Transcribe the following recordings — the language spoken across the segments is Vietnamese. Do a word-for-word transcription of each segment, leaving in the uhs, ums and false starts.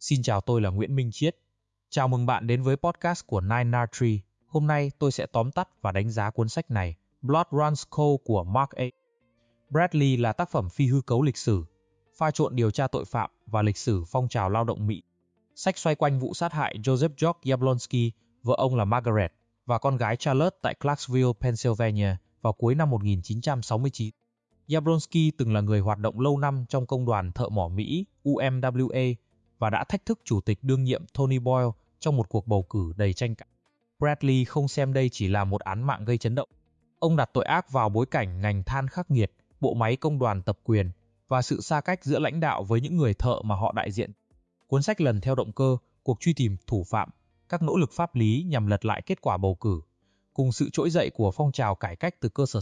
Xin chào, tôi là Nguyễn Minh Chiết. Chào mừng bạn đến với podcast của Nine Nard Tree. Hôm nay tôi sẽ tóm tắt và đánh giá cuốn sách này, Blood Runs Cold của Mark A. Bradley là tác phẩm phi hư cấu lịch sử, pha trộn điều tra tội phạm và lịch sử phong trào lao động Mỹ. Sách xoay quanh vụ sát hại Joseph George Jablonski, vợ ông là Margaret, và con gái Charlotte tại Clarksville, Pennsylvania vào cuối năm một nghìn chín trăm sáu mươi chín. Jablonski từng là người hoạt động lâu năm trong công đoàn thợ mỏ Mỹ U M W A và đã thách thức chủ tịch đương nhiệm Tony Boyle trong một cuộc bầu cử đầy tranh cãi. Bradley không xem đây chỉ là một án mạng gây chấn động. Ông đặt tội ác vào bối cảnh ngành than khắc nghiệt, bộ máy công đoàn tập quyền và sự xa cách giữa lãnh đạo với những người thợ mà họ đại diện. Cuốn sách lần theo động cơ, cuộc truy tìm thủ phạm, các nỗ lực pháp lý nhằm lật lại kết quả bầu cử, cùng sự trỗi dậy của phong trào cải cách từ cơ sở.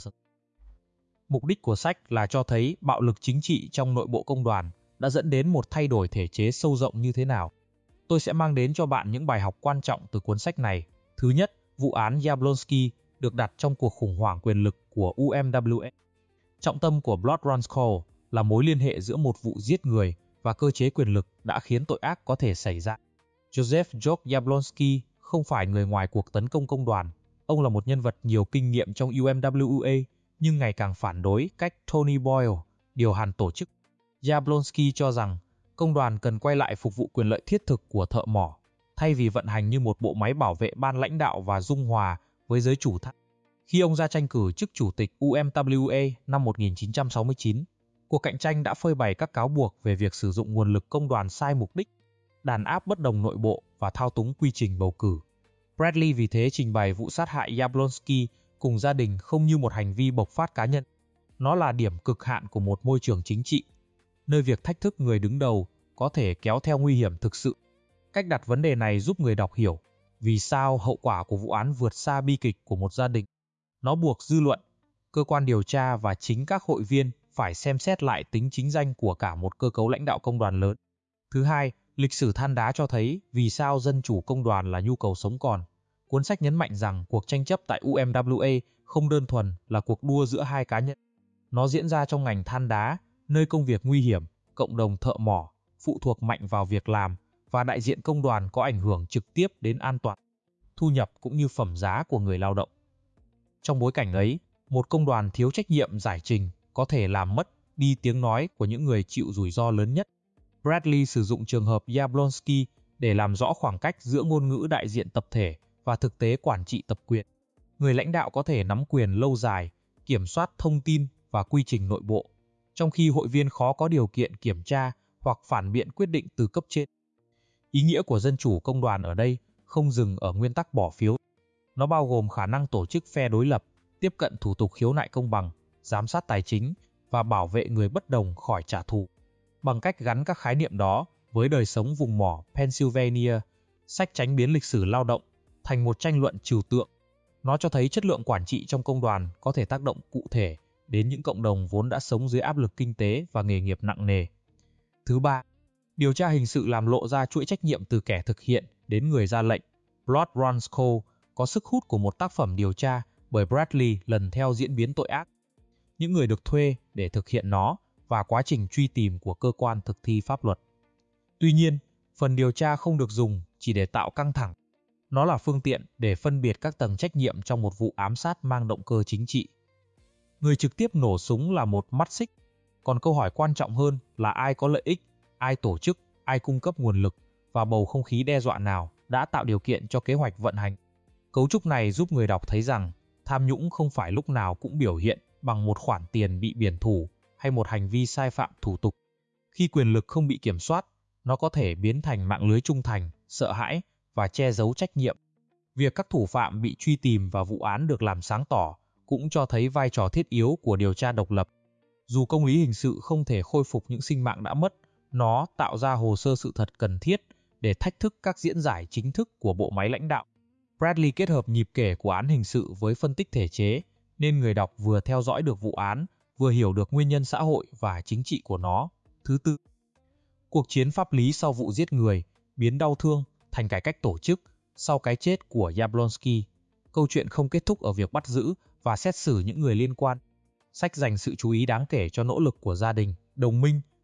Mục đích của sách là cho thấy bạo lực chính trị trong nội bộ công đoàn đã dẫn đến một thay đổi thể chế sâu rộng như thế nào. Tôi sẽ mang đến cho bạn những bài học quan trọng từ cuốn sách này. Thứ nhất, vụ án Jablonski được đặt trong cuộc khủng hoảng quyền lực của U M W A. Trọng tâm của Blood Runs Cold là mối liên hệ giữa một vụ giết người và cơ chế quyền lực đã khiến tội ác có thể xảy ra. Joseph George Jablonski không phải người ngoài cuộc tấn công công đoàn. Ông là một nhân vật nhiều kinh nghiệm trong U M W A, nhưng ngày càng phản đối cách Tony Boyle điều hành tổ chức. Jablonski cho rằng công đoàn cần quay lại phục vụ quyền lợi thiết thực của thợ mỏ, thay vì vận hành như một bộ máy bảo vệ ban lãnh đạo và dung hòa với giới chủ than. Khi ông ra tranh cử chức chủ tịch U M W A năm một nghìn chín trăm sáu mươi chín, cuộc cạnh tranh đã phơi bày các cáo buộc về việc sử dụng nguồn lực công đoàn sai mục đích, đàn áp bất đồng nội bộ và thao túng quy trình bầu cử. Bradley vì thế trình bày vụ sát hại Jablonski cùng gia đình không như một hành vi bộc phát cá nhân. Nó là điểm cực hạn của một môi trường chính trị, nơi việc thách thức người đứng đầu có thể kéo theo nguy hiểm thực sự. Cách đặt vấn đề này giúp người đọc hiểu vì sao hậu quả của vụ án vượt xa bi kịch của một gia đình. Nó buộc dư luận, cơ quan điều tra và chính các hội viên phải xem xét lại tính chính danh của cả một cơ cấu lãnh đạo công đoàn lớn. Thứ hai, lịch sử than đá cho thấy vì sao dân chủ công đoàn là nhu cầu sống còn. Cuốn sách nhấn mạnh rằng cuộc tranh chấp tại U M W A không đơn thuần là cuộc đua giữa hai cá nhân. Nó diễn ra trong ngành than đá, nơi công việc nguy hiểm, cộng đồng thợ mỏ, phụ thuộc mạnh vào việc làm và đại diện công đoàn có ảnh hưởng trực tiếp đến an toàn, thu nhập cũng như phẩm giá của người lao động. Trong bối cảnh ấy, một công đoàn thiếu trách nhiệm giải trình có thể làm mất đi tiếng nói của những người chịu rủi ro lớn nhất. Bradley sử dụng trường hợp Jablonski để làm rõ khoảng cách giữa ngôn ngữ đại diện tập thể và thực tế quản trị tập quyền. Người lãnh đạo có thể nắm quyền lâu dài, kiểm soát thông tin và quy trình nội bộ, trong khi hội viên khó có điều kiện kiểm tra hoặc phản biện quyết định từ cấp trên. Ý nghĩa của dân chủ công đoàn ở đây không dừng ở nguyên tắc bỏ phiếu. Nó bao gồm khả năng tổ chức phe đối lập, tiếp cận thủ tục khiếu nại công bằng, giám sát tài chính và bảo vệ người bất đồng khỏi trả thù. Bằng cách gắn các khái niệm đó với đời sống vùng mỏ Pennsylvania, sách tránh biến lịch sử lao động thành một tranh luận trừu tượng. Nó cho thấy chất lượng quản trị trong công đoàn có thể tác động cụ thể đến những cộng đồng vốn đã sống dưới áp lực kinh tế và nghề nghiệp nặng nề. Thứ ba, điều tra hình sự làm lộ ra chuỗi trách nhiệm từ kẻ thực hiện đến người ra lệnh. Blood Runs Cold có sức hút của một tác phẩm điều tra bởi Bradley lần theo diễn biến tội ác, những người được thuê để thực hiện nó và quá trình truy tìm của cơ quan thực thi pháp luật. Tuy nhiên, phần điều tra không được dùng chỉ để tạo căng thẳng. Nó là phương tiện để phân biệt các tầng trách nhiệm trong một vụ ám sát mang động cơ chính trị. Người trực tiếp nổ súng là một mắt xích, còn câu hỏi quan trọng hơn là ai có lợi ích, ai tổ chức, ai cung cấp nguồn lực và bầu không khí đe dọa nào đã tạo điều kiện cho kế hoạch vận hành. Cấu trúc này giúp người đọc thấy rằng tham nhũng không phải lúc nào cũng biểu hiện bằng một khoản tiền bị biển thủ hay một hành vi sai phạm thủ tục. Khi quyền lực không bị kiểm soát, nó có thể biến thành mạng lưới trung thành, sợ hãi và che giấu trách nhiệm. Việc các thủ phạm bị truy tìm và vụ án được làm sáng tỏ cũng cho thấy vai trò thiết yếu của điều tra độc lập. Dù công lý hình sự không thể khôi phục những sinh mạng đã mất, nó tạo ra hồ sơ sự thật cần thiết để thách thức các diễn giải chính thức của bộ máy lãnh đạo. Bradley kết hợp nhịp kể của án hình sự với phân tích thể chế, nên người đọc vừa theo dõi được vụ án, vừa hiểu được nguyên nhân xã hội và chính trị của nó. Thứ tư, cuộc chiến pháp lý sau vụ giết người, biến đau thương thành cải cách tổ chức sau cái chết của Jablonski. Câu chuyện không kết thúc ở việc bắt giữ và xét xử những người liên quan. Sách dành sự chú ý đáng kể cho nỗ lực của gia đình, đồng minh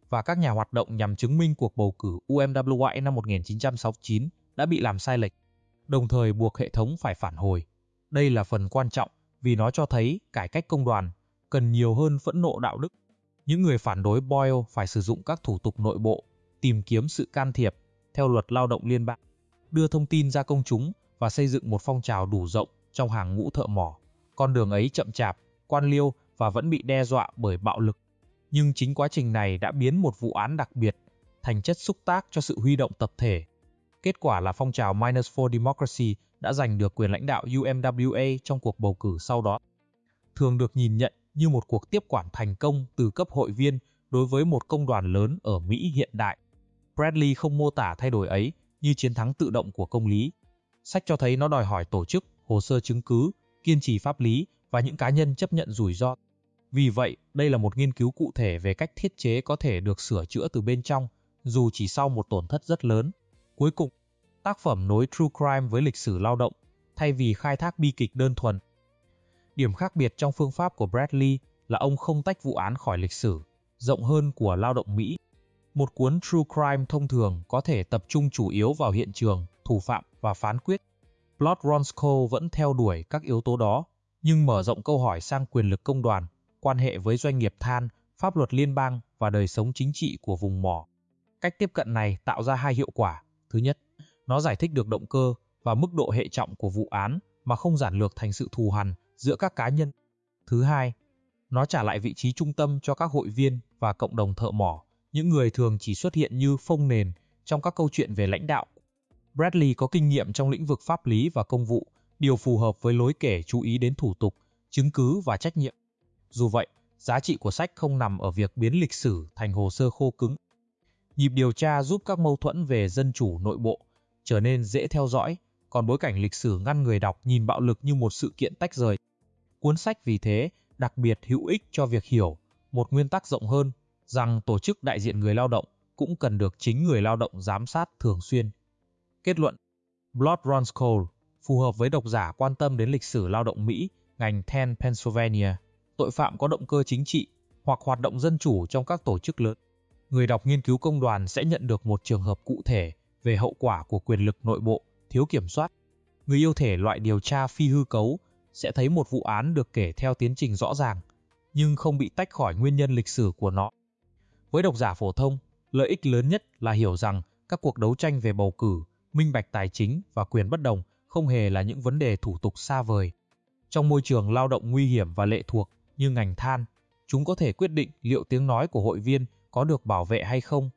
và các nhà hoạt động nhằm chứng minh cuộc bầu cử U M W Y năm một nghìn chín trăm sáu mươi chín đã bị làm sai lệch, đồng thời buộc hệ thống phải phản hồi. Đây là phần quan trọng vì nó cho thấy cải cách công đoàn cần nhiều hơn phẫn nộ đạo đức. Những người phản đối Boyle phải sử dụng các thủ tục nội bộ, tìm kiếm sự can thiệp theo luật lao động liên bang, đưa thông tin ra công chúng và xây dựng một phong trào đủ rộng trong hàng ngũ thợ mỏ. Con đường ấy chậm chạp, quan liêu và vẫn bị đe dọa bởi bạo lực. Nhưng chính quá trình này đã biến một vụ án đặc biệt thành chất xúc tác cho sự huy động tập thể. Kết quả là phong trào Miners for Democracy đã giành được quyền lãnh đạo U M W A trong cuộc bầu cử sau đó, thường được nhìn nhận như một cuộc tiếp quản thành công từ cấp hội viên đối với một công đoàn lớn ở Mỹ hiện đại. Bradley không mô tả thay đổi ấy như chiến thắng tự động của công lý. Sách cho thấy nó đòi hỏi tổ chức, hồ sơ chứng cứ, kiên trì pháp lý và những cá nhân chấp nhận rủi ro. Vì vậy, đây là một nghiên cứu cụ thể về cách thiết chế có thể được sửa chữa từ bên trong, dù chỉ sau một tổn thất rất lớn. Cuối cùng, tác phẩm nối True Crime với lịch sử lao động, thay vì khai thác bi kịch đơn thuần. Điểm khác biệt trong phương pháp của Bradley là ông không tách vụ án khỏi lịch sử, rộng hơn của lao động Mỹ. Một cuốn True Crime thông thường có thể tập trung chủ yếu vào hiện trường, thủ phạm và phán quyết. Blood Runs Cold vẫn theo đuổi các yếu tố đó, nhưng mở rộng câu hỏi sang quyền lực công đoàn, quan hệ với doanh nghiệp than, pháp luật liên bang và đời sống chính trị của vùng mỏ. Cách tiếp cận này tạo ra hai hiệu quả. Thứ nhất, nó giải thích được động cơ và mức độ hệ trọng của vụ án mà không giản lược thành sự thù hằn giữa các cá nhân. Thứ hai, nó trả lại vị trí trung tâm cho các hội viên và cộng đồng thợ mỏ, những người thường chỉ xuất hiện như phông nền trong các câu chuyện về lãnh đạo. Bradley có kinh nghiệm trong lĩnh vực pháp lý và công vụ, điều phù hợp với lối kể chú ý đến thủ tục, chứng cứ và trách nhiệm. Dù vậy, giá trị của sách không nằm ở việc biến lịch sử thành hồ sơ khô cứng. Nhịp điều tra giúp các mâu thuẫn về dân chủ nội bộ trở nên dễ theo dõi, còn bối cảnh lịch sử ngăn người đọc nhìn bạo lực như một sự kiện tách rời. Cuốn sách vì thế đặc biệt hữu ích cho việc hiểu một nguyên tắc rộng hơn rằng tổ chức đại diện người lao động cũng cần được chính người lao động giám sát thường xuyên. Kết luận, Blood Runs Cold phù hợp với độc giả quan tâm đến lịch sử lao động Mỹ, ngành than Pennsylvania, tội phạm có động cơ chính trị hoặc hoạt động dân chủ trong các tổ chức lớn. Người đọc nghiên cứu công đoàn sẽ nhận được một trường hợp cụ thể về hậu quả của quyền lực nội bộ, thiếu kiểm soát. Người yêu thể loại điều tra phi hư cấu sẽ thấy một vụ án được kể theo tiến trình rõ ràng, nhưng không bị tách khỏi nguyên nhân lịch sử của nó. Với độc giả phổ thông, lợi ích lớn nhất là hiểu rằng các cuộc đấu tranh về bầu cử, minh bạch tài chính và quyền bất đồng không hề là những vấn đề thủ tục xa vời. Trong môi trường lao động nguy hiểm và lệ thuộc như ngành than, chúng có thể quyết định liệu tiếng nói của hội viên có được bảo vệ hay không.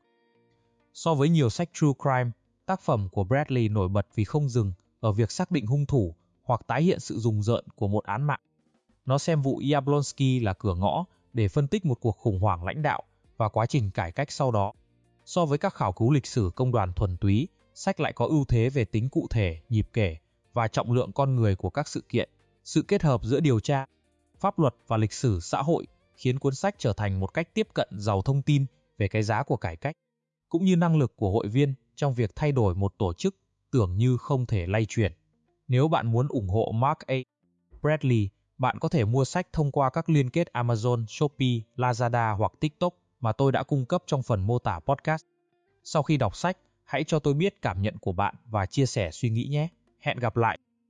So với nhiều sách True Crime, tác phẩm của Bradley nổi bật vì không dừng ở việc xác định hung thủ hoặc tái hiện sự rùng rợn của một án mạng. Nó xem vụ Yablonsky là cửa ngõ để phân tích một cuộc khủng hoảng lãnh đạo và quá trình cải cách sau đó. So với các khảo cứu lịch sử công đoàn thuần túy, sách lại có ưu thế về tính cụ thể, nhịp kể và trọng lượng con người của các sự kiện. Sự kết hợp giữa điều tra, pháp luật và lịch sử xã hội khiến cuốn sách trở thành một cách tiếp cận giàu thông tin về cái giá của cải cách, cũng như năng lực của hội viên trong việc thay đổi một tổ chức tưởng như không thể lay chuyển. Nếu bạn muốn ủng hộ Mark A. Bradley, bạn có thể mua sách thông qua các liên kết Amazon, Shopee, Lazada hoặc TikTok mà tôi đã cung cấp trong phần mô tả podcast. Sau khi đọc sách, hãy cho tôi biết cảm nhận của bạn và chia sẻ suy nghĩ nhé. Hẹn gặp lại!